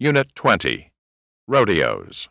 Unit 20, Rodeos.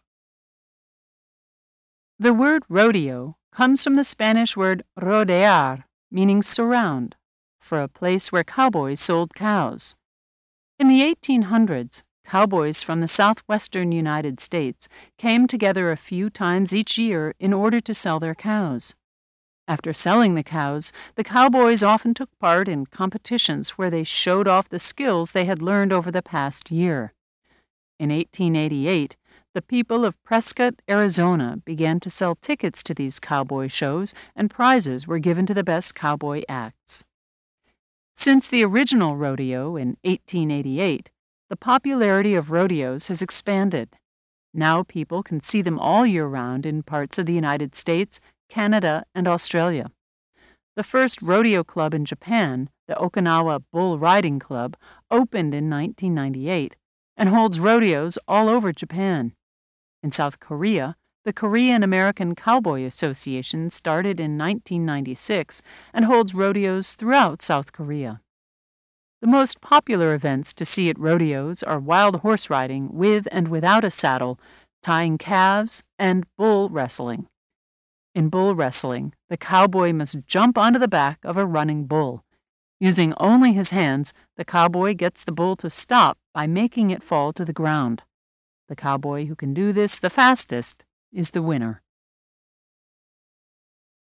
The word rodeo comes from the Spanish word rodear, meaning surround, for a place where cowboys sold cows. In the 1800s, cowboys from the southwestern United States came together a few times each year in order to sell their cows. After selling the cows, the cowboys often took part in competitions where they showed off the skills they had learned over the past year. In 1888, the people of Prescott, Arizona began to sell tickets to these cowboy shows, and prizes were given to the best cowboy acts. Since the original rodeo in 1888, the popularity of rodeos has expanded. Now people can see them all year round in parts of the United States, Canada, and Australia. The first rodeo club in Japan, the Okinawa Bull Riding Club, opened in 1998 and holds rodeos all over Japan. In South Korea, the Korean American Cowboy Association started in 1996 and holds rodeos throughout South Korea. The most popular events to see at rodeos are wild horse riding with and without a saddle, tying calves, and bull wrestling. In bull wrestling, the cowboy must jump onto the back of a running bull. Using only his hands, the cowboy gets the bull to stop by making it fall to the ground. The cowboy who can do this the fastest is the winner.